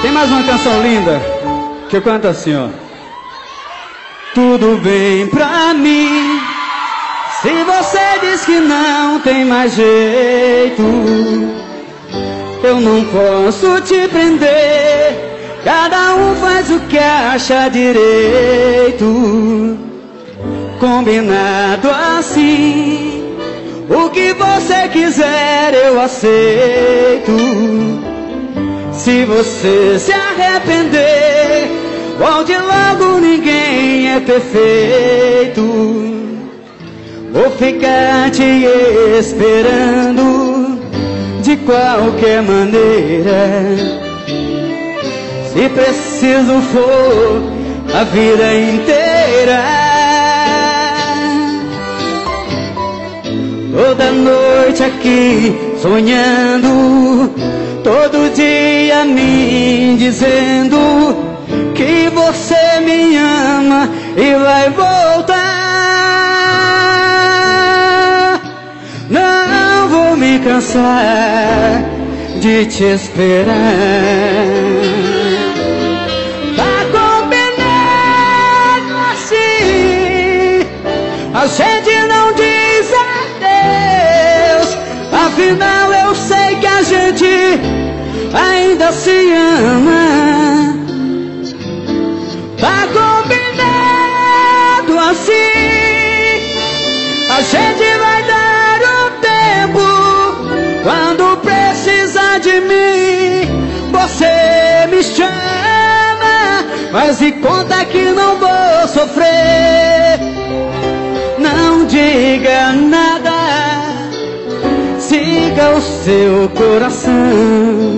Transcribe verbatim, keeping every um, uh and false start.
Tem mais uma canção linda que eu canto assim, ó. Tudo bem pra mim se você diz que não tem mais jeito. Eu não posso te prender, cada um faz o que acha direito. Combinado assim, o que você quiser eu aceito. Se você se arrepender, volte logo, ninguém é perfeito. Vou ficar te esperando de qualquer maneira. Se preciso for a vida inteira. Toda noite aqui sonhando, todo dia me dizendo que você me ama e vai voltar. Não vou me cansar de te esperar. Tá combinado assim, a gente não diz adeus. Afinal eu sei que a gente ainda se ama. Tá combinado assim, a gente vai dar um tempo. Quando precisar de mim, você me chama. Mas me conta que não vou sofrer. Não diga nada, siga o seu coração.